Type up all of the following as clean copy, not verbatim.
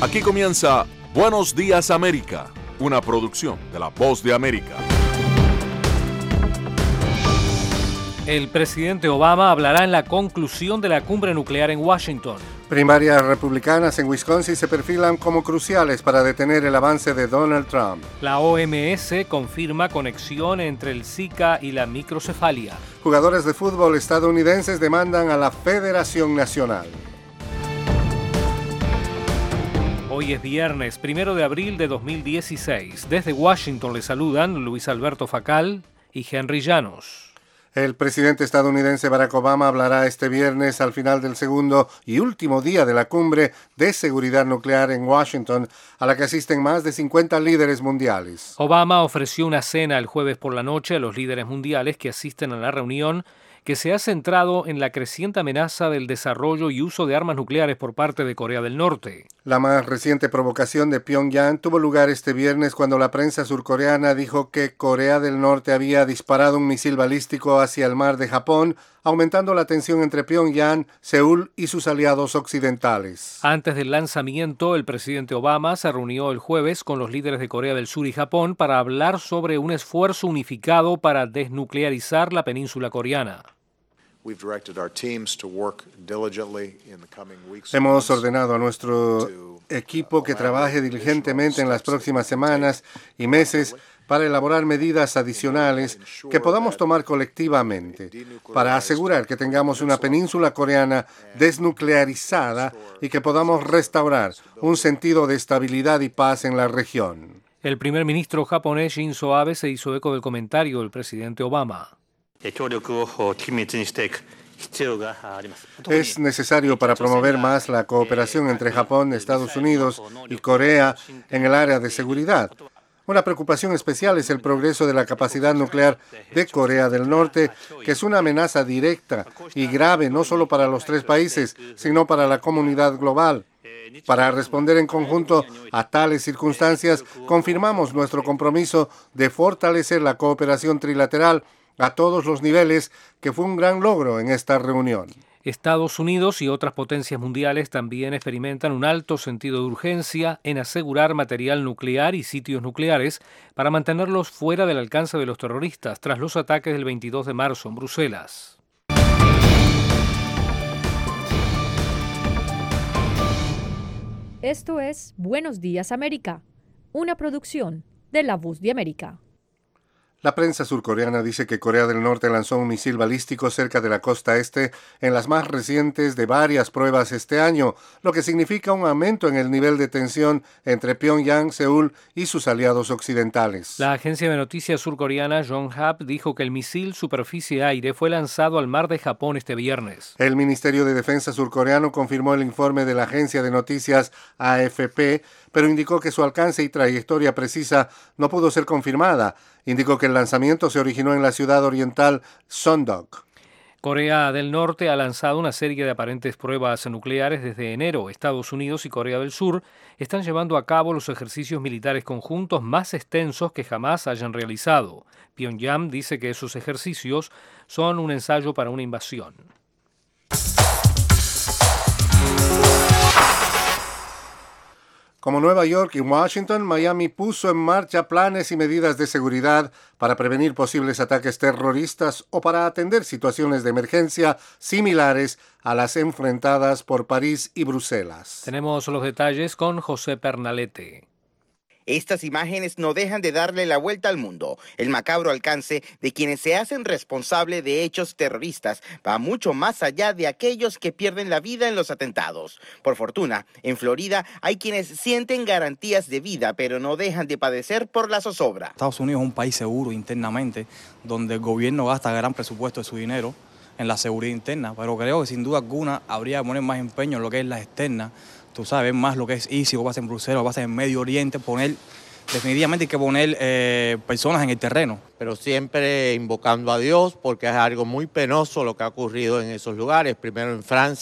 Aquí comienza Buenos Días América, una producción de La Voz de América. El presidente Obama hablará en la conclusión de la cumbre nuclear en Washington. Primarias republicanas en Wisconsin se perfilan como cruciales para detener el avance de Donald Trump. La OMS confirma conexión entre el Zika y la microcefalia. Jugadores de fútbol estadounidenses demandan a la Federación Nacional. Hoy es viernes, 1 de abril de 2016. Desde Washington le saludan Luis Alberto Facal y Henry Llanos. El presidente estadounidense Barack Obama hablará este viernes al final del segundo y último día de la cumbre de seguridad nuclear en Washington, a la que asisten más de 50 líderes mundiales. Obama ofreció una cena el jueves por la noche a los líderes mundiales que asisten a la reunión, que se ha centrado en la creciente amenaza del desarrollo y uso de armas nucleares por parte de Corea del Norte. La más reciente provocación de Pyongyang tuvo lugar este viernes cuando la prensa surcoreana dijo que Corea del Norte había disparado un misil balístico hacia el mar de Japón, aumentando la tensión entre Pyongyang, Seúl y sus aliados occidentales. Antes del lanzamiento, el presidente Obama se reunió el jueves con los líderes de Corea del Sur y Japón para hablar sobre un esfuerzo unificado para desnuclearizar la península coreana. Hemos ordenado a nuestro equipo que trabaje diligentemente en las próximas semanas y meses para elaborar medidas adicionales que podamos tomar colectivamente para asegurar que tengamos una península coreana desnuclearizada y que podamos restaurar un sentido de estabilidad y paz en la región. El primer ministro japonés Shinzo Abe se hizo eco del comentario del presidente Obama. Es necesario para promover más la cooperación entre Japón, Estados Unidos y Corea en el área de seguridad. Una preocupación especial es el progreso de la capacidad nuclear de Corea del Norte, que es una amenaza directa y grave no solo para los tres países, sino para la comunidad global. Para responder en conjunto a tales circunstancias, confirmamos nuestro compromiso de fortalecer la cooperación trilateral a todos los niveles, que fue un gran logro en esta reunión. Estados Unidos y otras potencias mundiales también experimentan un alto sentido de urgencia en asegurar material nuclear y sitios nucleares para mantenerlos fuera del alcance de los terroristas tras los ataques del 22 de marzo en Bruselas. Esto es Buenos Días América, una producción de La Voz de América. La prensa surcoreana dice que Corea del Norte lanzó un misil balístico cerca de la costa este en las más recientes de varias pruebas este año, lo que significa un aumento en el nivel de tensión entre Pyongyang, Seúl y sus aliados occidentales. La agencia de noticias surcoreana Yonhap dijo que el misil superficie-aire fue lanzado al mar de Japón este viernes. El Ministerio de Defensa surcoreano confirmó el informe de la agencia de noticias AFP, pero indicó que su alcance y trayectoria precisa no pudo ser confirmada. Indicó que el lanzamiento se originó en la ciudad oriental Sondok. Corea del Norte ha lanzado una serie de aparentes pruebas nucleares desde enero. Estados Unidos y Corea del Sur están llevando a cabo los ejercicios militares conjuntos más extensos que jamás hayan realizado. Pyongyang dice que esos ejercicios son un ensayo para una invasión. Como Nueva York y Washington, Miami puso en marcha planes y medidas de seguridad para prevenir posibles ataques terroristas o para atender situaciones de emergencia similares a las enfrentadas por París y Bruselas. Tenemos los detalles con José Pernalete. Estas imágenes no dejan de darle la vuelta al mundo. El macabro alcance de quienes se hacen responsable de hechos terroristas va mucho más allá de aquellos que pierden la vida en los atentados. Por fortuna, en Florida hay quienes sienten garantías de vida, pero no dejan de padecer por la zozobra. Estados Unidos es un país seguro internamente, donde el gobierno gasta gran presupuesto de su dinero en la seguridad interna, pero creo que sin duda alguna habría que poner más empeño en lo que es la externa. Tú sabes más lo que es ISIS, lo que pasa en Bruselas, lo que pasa en Medio Oriente, definitivamente hay que poner personas en el terreno. Pero siempre invocando a Dios, porque es algo muy penoso lo que ha ocurrido en esos lugares, primero en Francia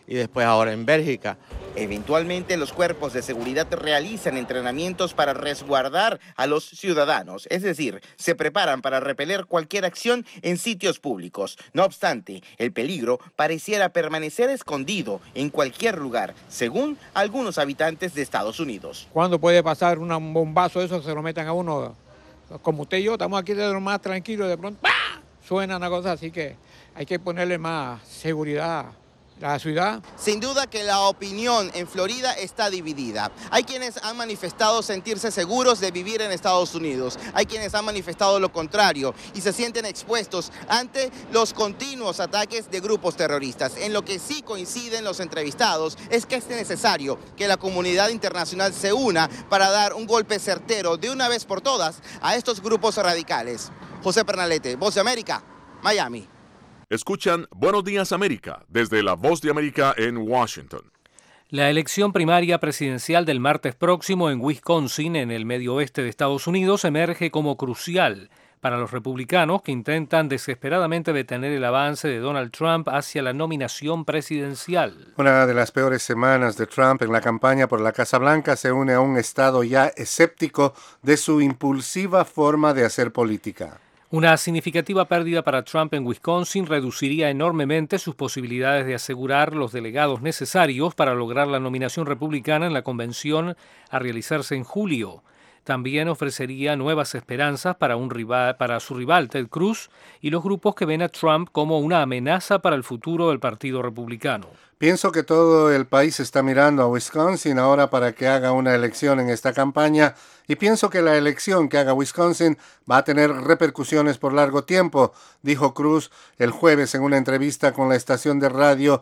y después ahora en Bélgica. Eventualmente los cuerpos de seguridad realizan entrenamientos para resguardar a los ciudadanos, es decir, se preparan para repeler cualquier acción en sitios públicos. No obstante, el peligro pareciera permanecer escondido en cualquier lugar, según algunos habitantes de Estados Unidos. ¿Cuándo puede pasar un bombazo eso que se lo metan a uno? Como usted y yo, estamos aquí de lo más tranquilos, de pronto ¡pah! Suena una cosa así que hay que ponerle más seguridad a la ciudad. Sin duda que la opinión en Florida está dividida. Hay quienes han manifestado sentirse seguros de vivir en Estados Unidos. Hay quienes han manifestado lo contrario y se sienten expuestos ante los continuos ataques de grupos terroristas. En lo que sí coinciden los entrevistados es que es necesario que la comunidad internacional se una para dar un golpe certero de una vez por todas a estos grupos radicales. José Pernalete, Voz de América, Miami. Escuchan Buenos Días América desde la Voz de América en Washington. La elección primaria presidencial del martes próximo en Wisconsin, en el medio oeste de Estados Unidos, emerge como crucial para los republicanos que intentan desesperadamente detener el avance de Donald Trump hacia la nominación presidencial. Una de las peores semanas de Trump en la campaña por la Casa Blanca se une a un estado ya escéptico de su impulsiva forma de hacer política. Una significativa pérdida para Trump en Wisconsin reduciría enormemente sus posibilidades de asegurar los delegados necesarios para lograr la nominación republicana en la convención a realizarse en julio. También ofrecería nuevas esperanzas para su rival Ted Cruz y los grupos que ven a Trump como una amenaza para el futuro del Partido Republicano. Pienso que todo el país está mirando a Wisconsin ahora para que haga una elección en esta campaña y pienso que la elección que haga Wisconsin va a tener repercusiones por largo tiempo, dijo Cruz el jueves en una entrevista con la estación de radio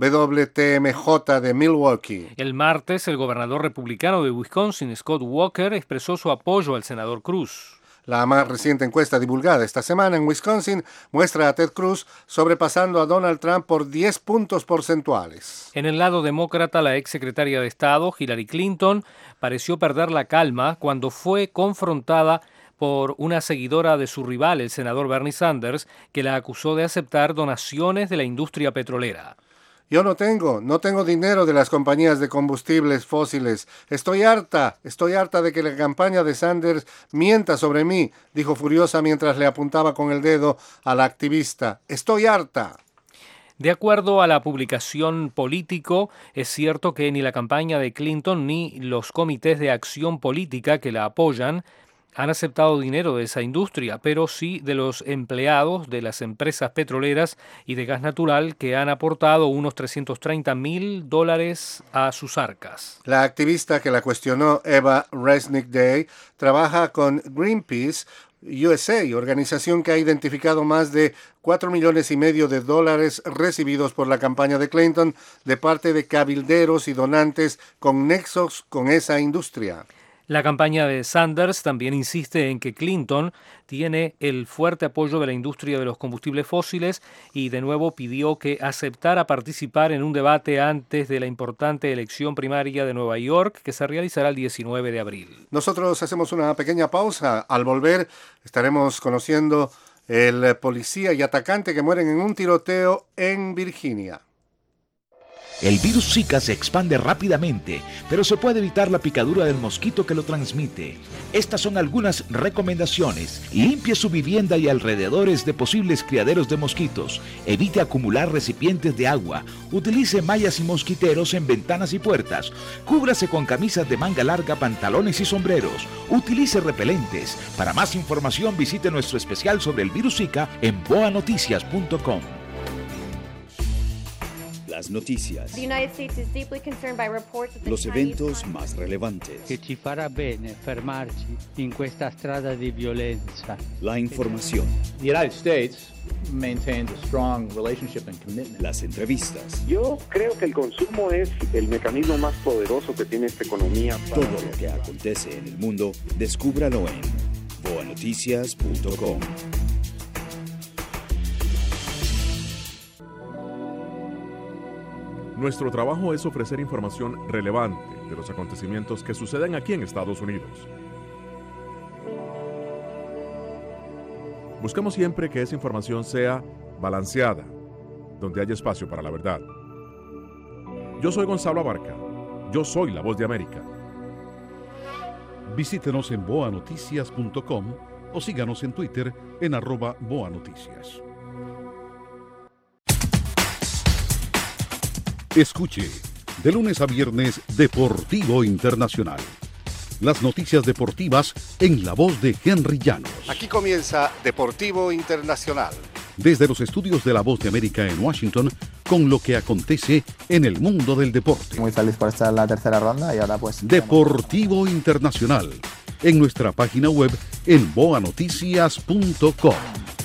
WTMJ de Milwaukee. El martes, el gobernador republicano de Wisconsin, Scott Walker, expresó su apoyo al senador Cruz. La más reciente encuesta divulgada esta semana en Wisconsin muestra a Ted Cruz sobrepasando a Donald Trump por 10 puntos porcentuales. En el lado demócrata, la ex secretaria de Estado, Hillary Clinton, pareció perder la calma cuando fue confrontada por una seguidora de su rival, el senador Bernie Sanders, que la acusó de aceptar donaciones de la industria petrolera. Yo no tengo dinero de las compañías de combustibles fósiles. Estoy harta de que la campaña de Sanders mienta sobre mí, dijo furiosa mientras le apuntaba con el dedo a la activista. Estoy harta. De acuerdo a la publicación Político, es cierto que ni la campaña de Clinton ni los comités de acción política que la apoyan han aceptado dinero de esa industria, pero sí de los empleados de las empresas petroleras y de gas natural que han aportado unos $330,000 a sus arcas. La activista que la cuestionó, Eva Resnick Day, trabaja con Greenpeace USA, organización que ha identificado más de $4,5 millones recibidos por la campaña de Clinton de parte de cabilderos y donantes con nexos con esa industria. La campaña de Sanders también insiste en que Clinton tiene el fuerte apoyo de la industria de los combustibles fósiles y de nuevo pidió que aceptara participar en un debate antes de la importante elección primaria de Nueva York que se realizará el 19 de abril. Nosotros hacemos una pequeña pausa. Al volver estaremos conociendo el policía y atacante que mueren en un tiroteo en Virginia. El virus Zika se expande rápidamente, pero se puede evitar la picadura del mosquito que lo transmite. Estas son algunas recomendaciones. Limpie su vivienda y alrededores de posibles criaderos de mosquitos. Evite acumular recipientes de agua. Utilice mallas y mosquiteros en ventanas y puertas. Cúbrase con camisas de manga larga, pantalones y sombreros. Utilice repelentes. Para más información visite nuestro especial sobre el virus Zika en boanoticias.com. Las noticias, los eventos más relevantes, que ci farà bene fermarci in questa strada di violenza. La información, The United States maintains a strong relationship and commitment. Las entrevistas. Yo creo que el consumo es el mecanismo más poderoso que tiene esta economía. Todo lo que acontece en el mundo, descúbralo en boanoticias.com. Nuestro trabajo es ofrecer información relevante de los acontecimientos que suceden aquí en Estados Unidos. Buscamos siempre que esa información sea balanceada, donde haya espacio para la verdad. Yo soy Gonzalo Abarca. Yo soy la Voz de América. Visítenos en boanoticias.com o síganos en Twitter en @boanoticias. Escuche, de lunes a viernes, Deportivo Internacional. Las noticias deportivas en la voz de Henry Llanos. Aquí comienza Deportivo Internacional. Desde los estudios de La Voz de América en Washington, con lo que acontece en el mundo del deporte. Muy feliz por estar en la tercera ronda y ahora pues... Deportivo Internacional, en nuestra página web en boanoticias.com.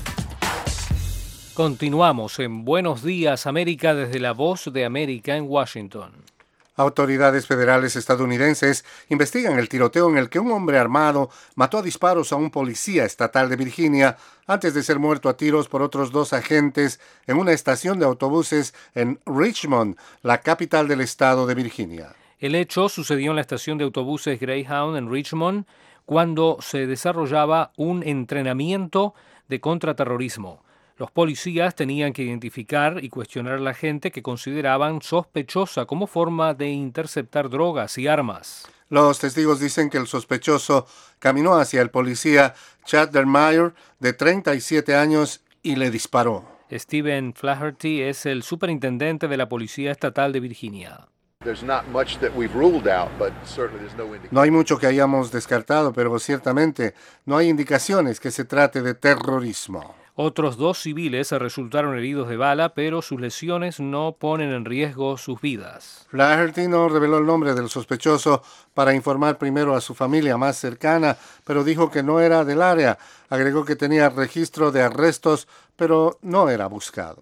Continuamos en Buenos Días América desde La Voz de América en Washington. Autoridades federales estadounidenses investigan el tiroteo en el que un hombre armado mató a disparos a un policía estatal de Virginia antes de ser muerto a tiros por otros 2 agentes en una estación de autobuses en Richmond, la capital del estado de Virginia. El hecho sucedió en la estación de autobuses Greyhound en Richmond cuando se desarrollaba un entrenamiento de contraterrorismo. Los policías tenían que identificar y cuestionar a la gente que consideraban sospechosa como forma de interceptar drogas y armas. Los testigos dicen que el sospechoso caminó hacia el policía Chad Dermeyer, de 37 años, y le disparó. Stephen Flaherty es el superintendente de la Policía Estatal de Virginia. No hay mucho que hayamos descartado, pero ciertamente no hay indicaciones que se trate de terrorismo. Otros 2 civiles resultaron heridos de bala, pero sus lesiones no ponen en riesgo sus vidas. Flaherty no reveló el nombre del sospechoso para informar primero a su familia más cercana, pero dijo que no era del área. Agregó que tenía registro de arrestos, pero no era buscado.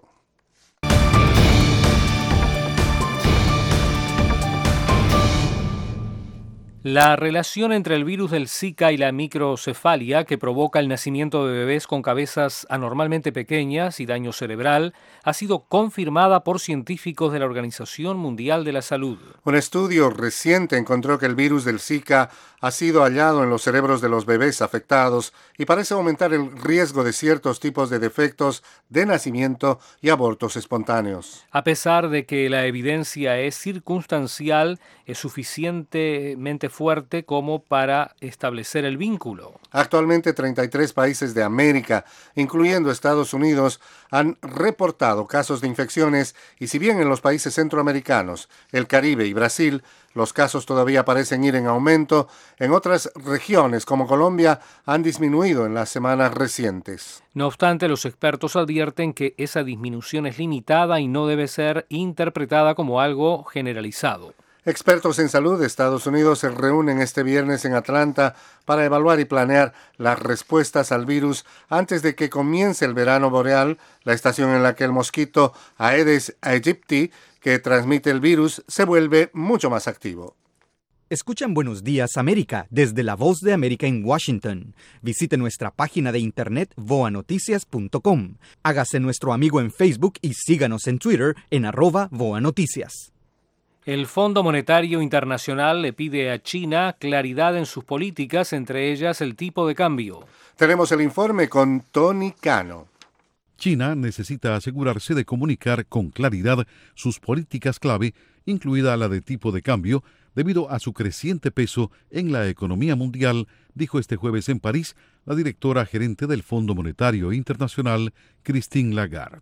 La relación entre el virus del Zika y la microcefalia, que provoca el nacimiento de bebés con cabezas anormalmente pequeñas y daño cerebral, ha sido confirmada por científicos de la Organización Mundial de la Salud. Un estudio reciente encontró que el virus del Zika ha sido hallado en los cerebros de los bebés afectados y parece aumentar el riesgo de ciertos tipos de defectos de nacimiento y abortos espontáneos. A pesar de que la evidencia es circunstancial, es suficientemente fuerte como para establecer el vínculo. Actualmente 33 países de América, incluyendo Estados Unidos, han reportado casos de infecciones y si bien en los países centroamericanos, el Caribe y Brasil, los casos todavía parecen ir en aumento, en otras regiones como Colombia han disminuido en las semanas recientes. No obstante, los expertos advierten que esa disminución es limitada y no debe ser interpretada como algo generalizado. Expertos en salud de Estados Unidos se reúnen este viernes en Atlanta para evaluar y planear las respuestas al virus antes de que comience el verano boreal, la estación en la que el mosquito Aedes aegypti, que transmite el virus, se vuelve mucho más activo. Escuchan Buenos Días América desde La Voz de América en Washington. Visite nuestra página de internet boanoticias.com. Hágase nuestro amigo en Facebook y síganos en Twitter en @boanoticias. El Fondo Monetario Internacional le pide a China claridad en sus políticas, entre ellas el tipo de cambio. Tenemos el informe con Tony Cano. China necesita asegurarse de comunicar con claridad sus políticas clave, incluida la de tipo de cambio, debido a su creciente peso en la economía mundial, dijo este jueves en París la directora gerente del Fondo Monetario Internacional, Christine Lagarde.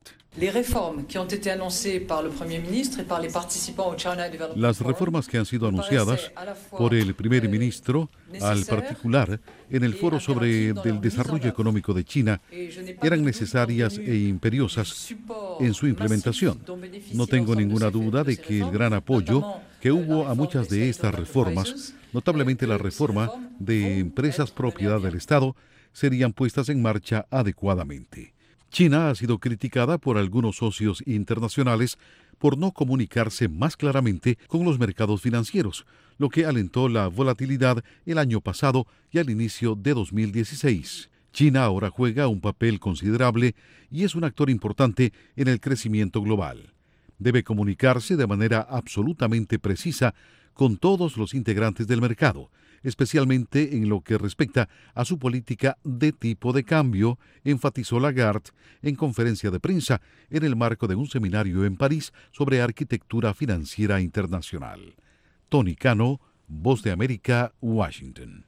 Las reformas que han sido anunciadas por el primer ministro, al particular en el foro sobre el desarrollo económico de China, eran necesarias e imperiosas en su implementación. No tengo ninguna duda de que el gran apoyo que hubo a muchas de estas reformas, notablemente la reforma de empresas propiedad del Estado, serían puestas en marcha adecuadamente. China ha sido criticada por algunos socios internacionales por no comunicarse más claramente con los mercados financieros, lo que alentó la volatilidad el año pasado y al inicio de 2016. China ahora juega un papel considerable y es un actor importante en el crecimiento global. Debe comunicarse de manera absolutamente precisa con todos los integrantes del mercado, especialmente en lo que respecta a su política de tipo de cambio, enfatizó Lagarde en conferencia de prensa en el marco de un seminario en París sobre arquitectura financiera internacional. Tony Cano, Voz de América, Washington.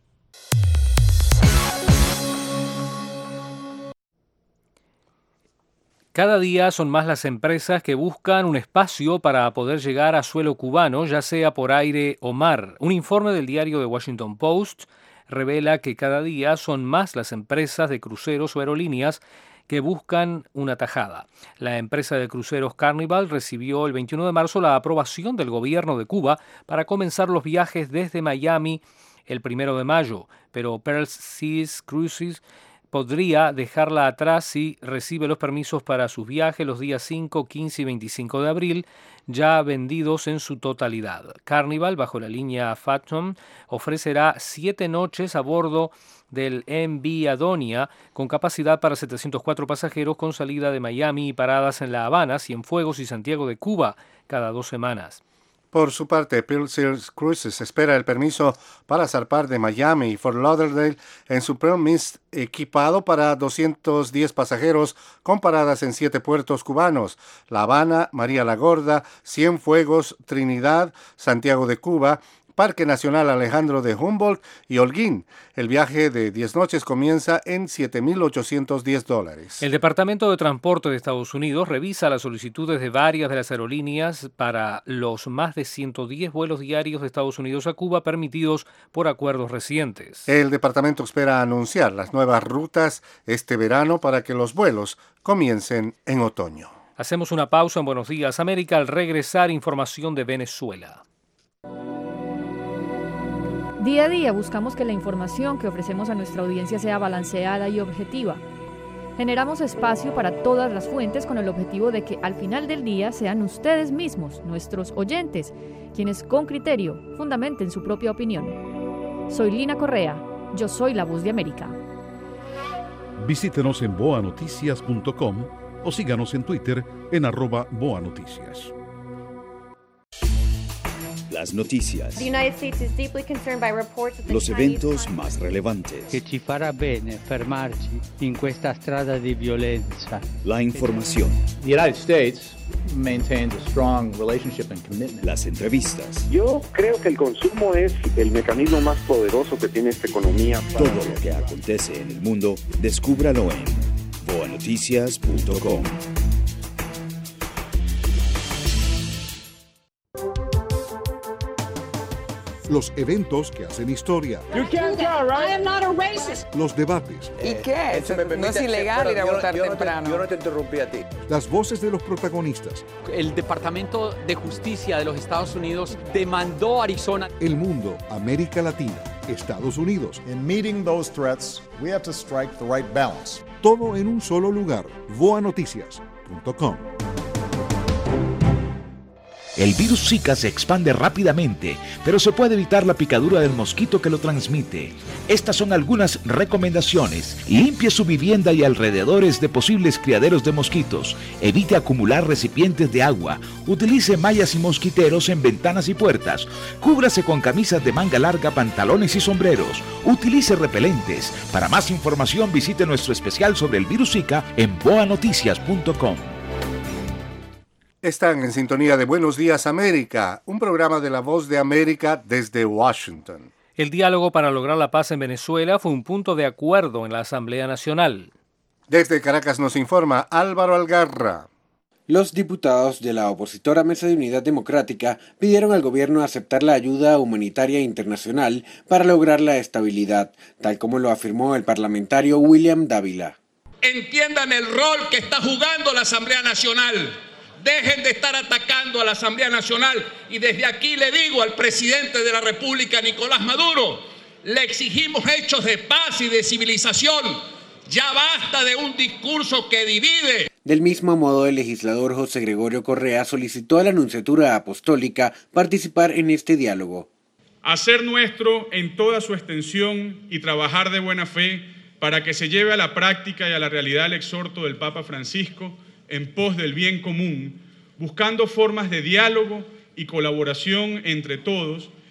Cada día son más las empresas que buscan un espacio para poder llegar a suelo cubano, ya sea por aire o mar. Un informe del diario The Washington Post revela que cada día son más las empresas de cruceros o aerolíneas que buscan una tajada. La empresa de cruceros Carnival recibió el 21 de marzo la aprobación del gobierno de Cuba para comenzar los viajes desde Miami el 1 de mayo, pero Pearl Seas Cruises podría dejarla atrás si recibe los permisos para sus viajes los días 5, 15 y 25 de abril, ya vendidos en su totalidad. Carnival, bajo la línea Phantom, ofrecerá 7 noches a bordo del MV Adonia, con capacidad para 704 pasajeros, con salida de Miami y paradas en La Habana, Cienfuegos y Santiago de Cuba cada 2 semanas. Por su parte, Pearl Seas Cruises espera el permiso para zarpar de Miami y Fort Lauderdale en su Pearl Mist, equipado para 210 pasajeros con paradas en 7 puertos cubanos: La Habana, María la Gorda, Cienfuegos, Trinidad, Santiago de Cuba, Parque Nacional Alejandro de Humboldt y Holguín. El viaje de 10 noches comienza en $7,810. El Departamento de Transporte de Estados Unidos revisa las solicitudes de varias de las aerolíneas para los más de 110 vuelos diarios de Estados Unidos a Cuba permitidos por acuerdos recientes. El departamento espera anunciar las nuevas rutas este verano para que los vuelos comiencen en otoño. Hacemos una pausa en Buenos Días América. Al regresar, información de Venezuela. Día a día buscamos que la información que ofrecemos a nuestra audiencia sea balanceada y objetiva. Generamos espacio para todas las fuentes con el objetivo de que al final del día sean ustedes mismos, nuestros oyentes, quienes con criterio fundamenten su propia opinión. Soy Lina Correa, yo soy la Voz de América. Visítenos en boanoticias.com o síganos en Twitter en @boanoticias. Las noticias, los eventos más relevantes, che ci farà bene fermarci in questa strada di violenza. La información, The United States maintains a strong relationship and commitment. Las entrevistas. Yo creo que el consumo es el mecanismo más poderoso que tiene esta economía. Todo lo que acontece en el mundo, descúbralo en boanoticias.com. Los eventos que hacen historia. Los debates. ¿Y qué? No es ilegal ir a votar temprano. Yo no te interrumpí a ti. Las voces de los protagonistas. El Departamento de Justicia de los Estados Unidos demandó a Arizona. El mundo, América Latina, Estados Unidos. In meeting those threats, we have to strike the right balance. Todo en un solo lugar. boanoticias.com. El virus Zika se expande rápidamente, pero se puede evitar la picadura del mosquito que lo transmite. Estas son algunas recomendaciones. Limpie su vivienda y alrededores de posibles criaderos de mosquitos. Evite acumular recipientes de agua. Utilice mallas y mosquiteros en ventanas y puertas. Cúbrase con camisas de manga larga, pantalones y sombreros. Utilice repelentes. Para más información visite nuestro especial sobre el virus Zika en boanoticias.com. Están en sintonía de Buenos Días América, un programa de la Voz de América desde Washington. El diálogo para lograr la paz en Venezuela fue un punto de acuerdo en la Asamblea Nacional. Desde Caracas nos informa Álvaro Algarra. Los diputados de la opositora Mesa de Unidad Democrática pidieron al gobierno aceptar la ayuda humanitaria internacional para lograr la estabilidad, tal como lo afirmó el parlamentario William Dávila. Entiendan el rol que está jugando la Asamblea Nacional. Dejen de estar atacando a la Asamblea Nacional y desde aquí le digo al presidente de la República, Nicolás Maduro, le exigimos hechos de paz y de civilización. Ya basta de un discurso que divide. Del mismo modo, el legislador José Gregorio Correa solicitó a la Nunciatura Apostólica participar en este diálogo. Hacer nuestro en toda su extensión y trabajar de buena fe para que se lleve a la práctica y a la realidad el exhorto del Papa Francisco en pos del bien común, buscando formas de diálogo y colaboración entre todos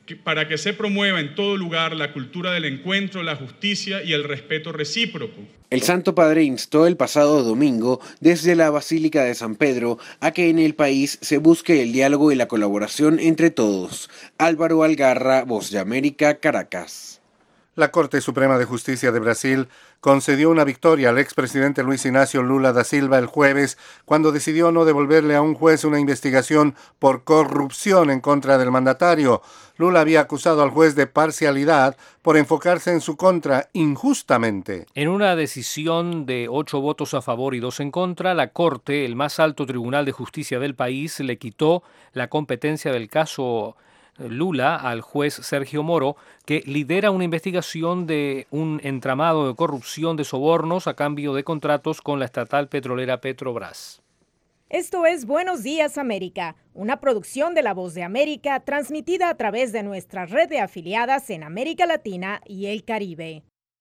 para que se promueva en todo lugar la cultura del encuentro, la justicia y el respeto recíproco. El Santo Padre instó el pasado domingo desde la Basílica de San Pedro a que en el país se busque el diálogo y la colaboración entre todos. Álvaro Algarra, Voz de América, Caracas. La Corte Suprema de Justicia de Brasil concedió una victoria al expresidente Luis Inácio Lula da Silva el jueves cuando decidió no devolverle a un juez una investigación por corrupción en contra del mandatario. Lula había acusado al juez de parcialidad por enfocarse en su contra injustamente. En una decisión de 8 votos a favor y 2 en contra, la Corte, el más alto tribunal de justicia del país, le quitó la competencia del caso Lula al juez Sergio Moro, que lidera una investigación de un entramado de corrupción de sobornos a cambio de contratos con la estatal petrolera Petrobras. Esto es Buenos Días América, una producción de La Voz de América transmitida a través de nuestra red de afiliadas en América Latina y el Caribe.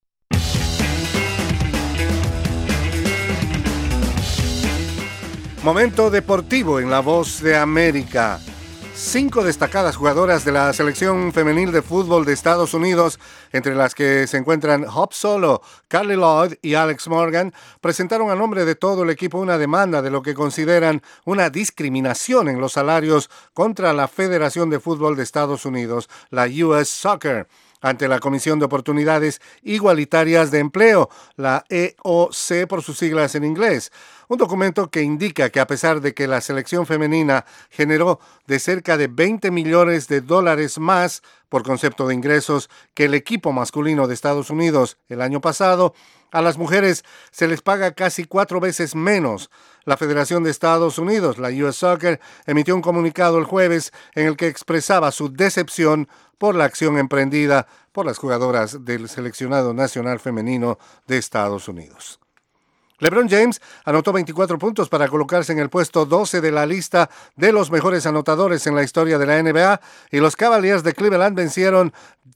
Momento deportivo en La Voz de América. 5 destacadas jugadoras de la selección femenil de fútbol de Estados Unidos, entre las que se encuentran Hope Solo, Carly Lloyd y Alex Morgan, presentaron a nombre de todo el equipo una demanda de lo que consideran una discriminación en los salarios contra la Federación de Fútbol de Estados Unidos, la US Soccer, ante la Comisión de Oportunidades Igualitarias de Empleo, la EOC por sus siglas en inglés. Un documento que indica que a pesar de que la selección femenina generó de cerca de $20 millones más por concepto de ingresos que el equipo masculino de Estados Unidos el año pasado, a las mujeres se les paga casi 4 veces menos. La Federación de Estados Unidos, la US Soccer, emitió un comunicado el jueves en el que expresaba su decepción por la acción emprendida por las jugadoras del seleccionado nacional femenino de Estados Unidos. LeBron James anotó 24 puntos para colocarse en el puesto 12 de la lista de los mejores anotadores en la historia de la NBA, y los Cavaliers de Cleveland vencieron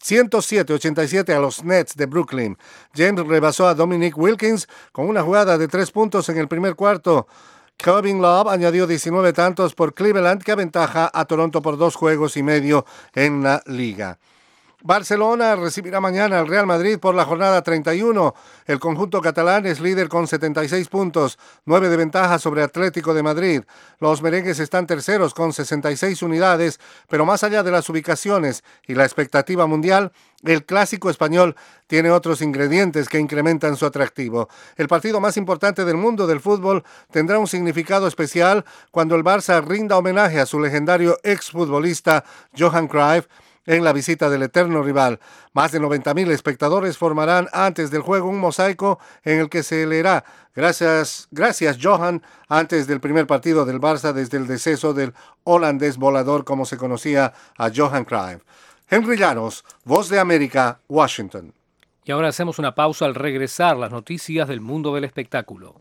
107-87 a los Nets de Brooklyn. James rebasó a Dominique Wilkins con una jugada de 3 puntos en el primer cuarto. Kevin Love añadió 19 tantos por Cleveland, que aventaja a Toronto por 2 juegos y medio en la liga. Barcelona recibirá mañana al Real Madrid por la jornada 31. El conjunto catalán es líder con 76 puntos, 9 de ventaja sobre Atlético de Madrid. Los merengues están terceros con 66 unidades, pero más allá de las ubicaciones y la expectativa mundial, el clásico español tiene otros ingredientes que incrementan su atractivo. El partido más importante del mundo del fútbol tendrá un significado especial cuando el Barça rinda homenaje a su legendario exfutbolista Johan Cruyff en la visita del eterno rival. Más de 90,000 espectadores formarán antes del juego un mosaico en el que se leerá gracias Johan, antes del primer partido del Barça desde el deceso del holandés volador como se conocía a Johan Cruyff. Henry Llanos, Voz de América, Washington. Y ahora hacemos una pausa. Al regresar, las noticias del mundo del espectáculo.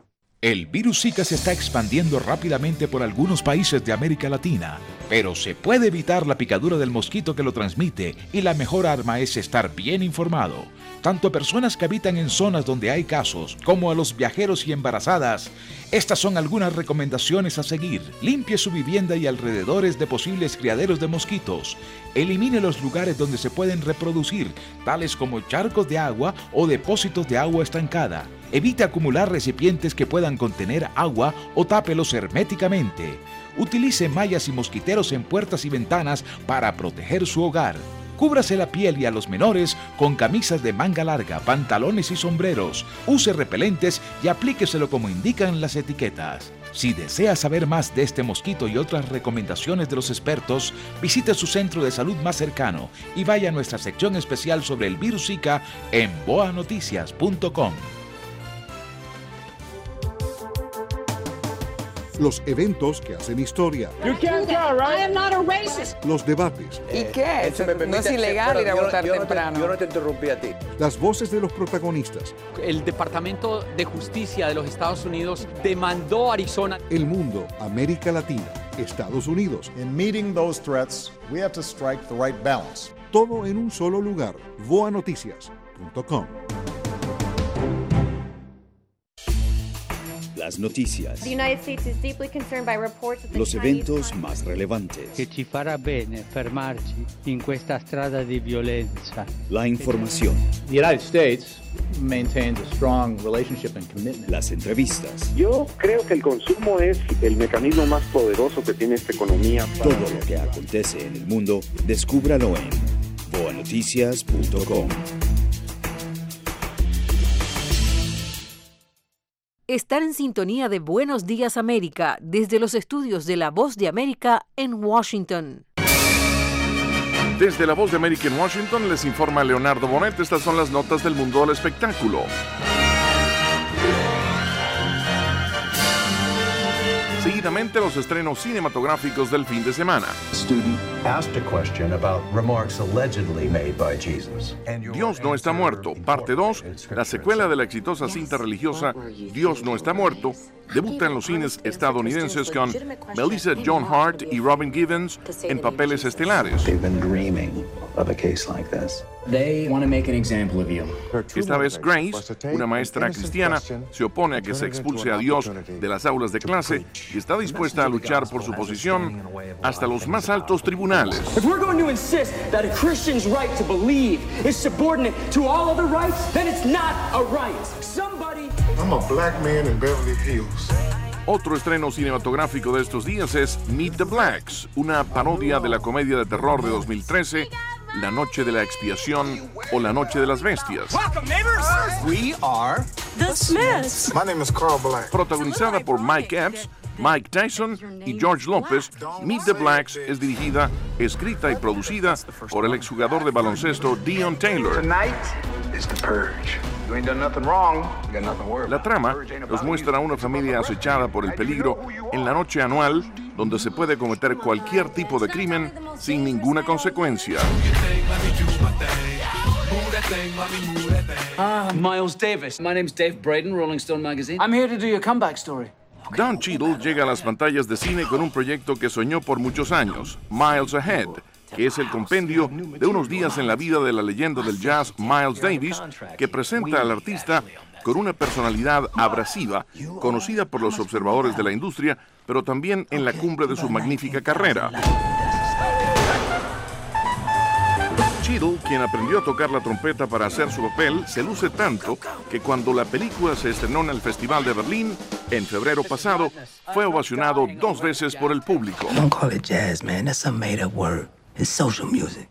El virus Zika se está expandiendo rápidamente por algunos países de América Latina, pero se puede evitar la picadura del mosquito que lo transmite, y la mejor arma es estar bien informado. Tanto a personas que habitan en zonas donde hay casos, como a los viajeros y embarazadas. Estas son algunas recomendaciones a seguir. Limpie su vivienda y alrededores de posibles criaderos de mosquitos. Elimine los lugares donde se pueden reproducir, tales como charcos de agua o depósitos de agua estancada. Evite acumular recipientes que puedan contener agua o tápelos herméticamente. Utilice mallas y mosquiteros en puertas y ventanas para proteger su hogar. Cúbrase la piel y a los menores con camisas de manga larga, pantalones y sombreros. Use repelentes y aplíqueselo como indican las etiquetas. Si desea saber más de este mosquito y otras recomendaciones de los expertos, visite su centro de salud más cercano y vaya a nuestra sección especial sobre el virus Zika en boanoticias.com. Los eventos que hacen historia. Los debates. ¿Y qué? No es ilegal ir a votar temprano. Yo no te interrumpí a ti. Las voces de los protagonistas. El Departamento de Justicia de los Estados Unidos demandó a Arizona. El mundo, América Latina, Estados Unidos. In meeting those threats, we have to strike the right balance. Todo en un solo lugar. voanoticias.com. Las noticias. Los eventos más relevantes. Che ci farà bene fermarci in questa strada di violenza. La información. The United States maintains a strong relationship and commitment. Las entrevistas. Yo creo que el consumo es el mecanismo más poderoso que tiene esta economía. Todo lo que acontece en el mundo, descúbralo en voanoticias.com. Estar en sintonía de Buenos Días América desde los estudios de La Voz de América en Washington. Desde La Voz de América en Washington les informa Leonardo Bonet. Estas son las notas del mundo del espectáculo. Seguidamente los estrenos cinematográficos del fin de semana. Dios no está muerto, parte 2, la secuela de la exitosa cinta religiosa Dios no está muerto, debuta en los cines estadounidenses con Melissa Joan Hart y Robin Givens en papeles estelares. Esta vez Grace, una maestra cristiana, se opone a que se expulse a Dios de las aulas de clase y está dispuesta a luchar por su posición hasta los más altos tribunales. If we're going to insist that a Christian's right to believe is subordinate to all other rights, then it's not a right. I'm a black man in Beverly Hills. Otro estreno cinematográfico de estos días es Meet the Blacks, una parodia de la comedia de terror de 2013, La Noche de la Expiación o La Noche de las Bestias. Welcome, neighbors. We are the Smiths. My name is Carl Black. Protagonizada por Mike Epps, Mike Tyson y George Lopez, Meet the Blacks es dirigida, escrita y producida por el exjugador de baloncesto Dion Taylor. La trama nos muestra a una familia acechada por el peligro en la noche anual donde se puede cometer cualquier tipo de crimen sin ninguna consecuencia. Miles Davis. My name's Dave Braden, Rolling Stone Magazine. I'm here to do your comeback story. Don Cheadle llega a las pantallas de cine con un proyecto que soñó por muchos años, Miles Ahead, que es el compendio de unos días en la vida de la leyenda del jazz Miles Davis, que presenta al artista con una personalidad abrasiva, conocida por los observadores de la industria, pero también en la cumbre de su magnífica carrera. Cheadle, quien aprendió a tocar la trompeta para hacer su papel, se luce tanto que cuando la película se estrenó en el Festival de Berlín, en febrero pasado, fue ovacionado 2 veces por el público. Don't call it jazz, man. That's a made-up word. It's social music.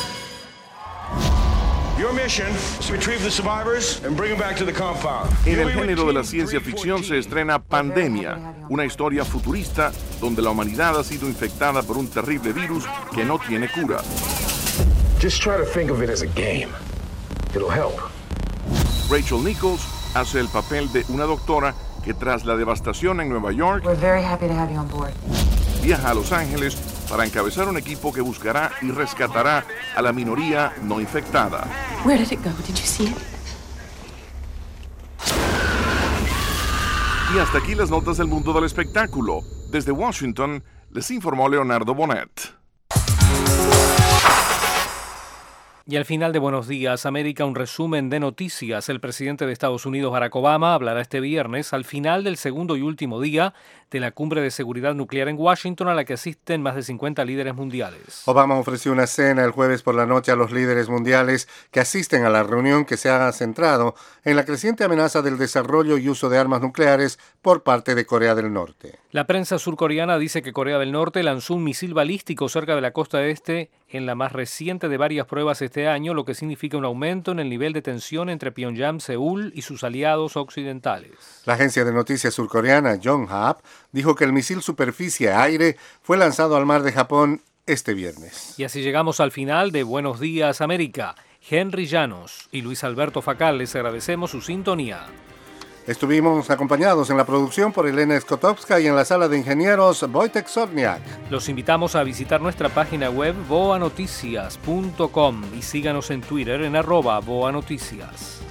Your mission is to retrieve the survivors and bring them back to the compound. En el género de la ciencia ficción se estrena Pandemia, una historia futurista donde la humanidad ha sido infectada por un terrible virus que no tiene cura. Just try to think of it as a game. It'll help. Rachel Nichols hace el papel de una doctora que tras la devastación en Nueva York viaja a Los Ángeles para encabezar un equipo que buscará y rescatará a la minoría no infectada. Where did it go? Did you see it? Y hasta aquí las notas del mundo del espectáculo. Desde Washington les informó Leonardo Bonet. Y al final de Buenos Días América, un resumen de noticias. El presidente de Estados Unidos, Barack Obama, hablará este viernes al final del segundo y último día de la cumbre de seguridad nuclear en Washington, a la que asisten más de 50 líderes mundiales. Obama ofreció una cena el jueves por la noche a los líderes mundiales que asisten a la reunión, que se ha centrado en la creciente amenaza del desarrollo y uso de armas nucleares por parte de Corea del Norte. La prensa surcoreana dice que Corea del Norte lanzó un misil balístico cerca de la costa este en la más reciente de varias pruebas este año, lo que significa un aumento en el nivel de tensión entre Pyongyang, Seúl y sus aliados occidentales. La agencia de noticias surcoreana Yonhap dijo que el misil superficie-aire fue lanzado al mar de Japón este viernes. Y así llegamos al final de Buenos Días América. Henry Llanos y Luis Alberto Facal, les agradecemos su sintonía. Estuvimos acompañados en la producción por Elena Skotowska y en la sala de ingenieros Wojtek Sodniak. Los invitamos a visitar nuestra página web voanoticias.com y síganos en Twitter en @voanoticias.